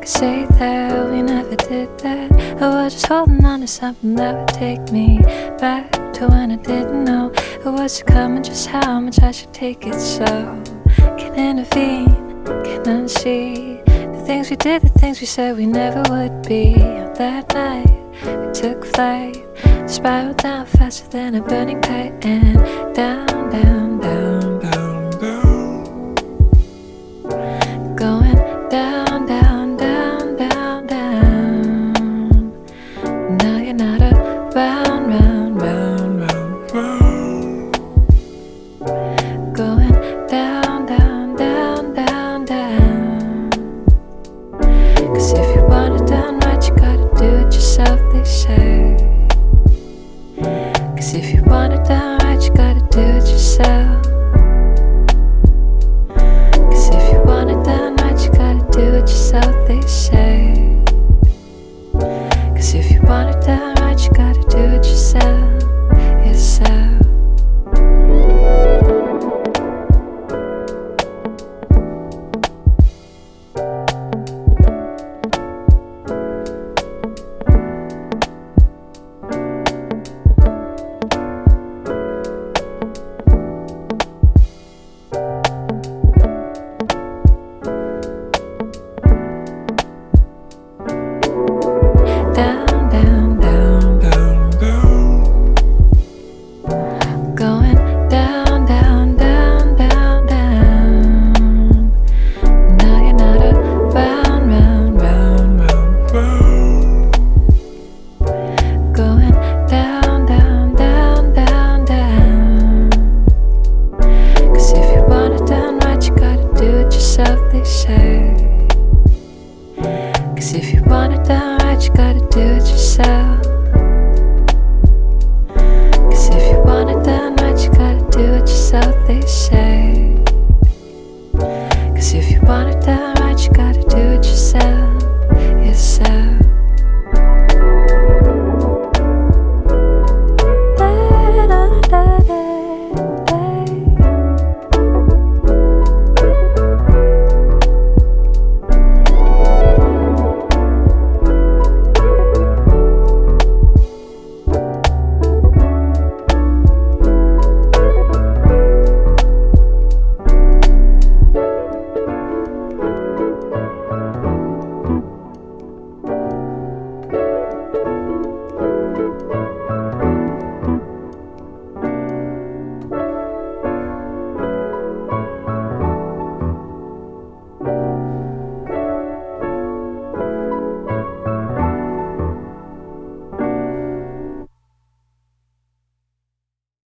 could say that we never did that. I was just holding on to something that would take me back to when I didn't know it was to come and just how much I should take it. So can't intervene, can't unsee the things we did, the things we said we never would be. On that night we took flight, spiraled down faster than a burning kite, and down, down, down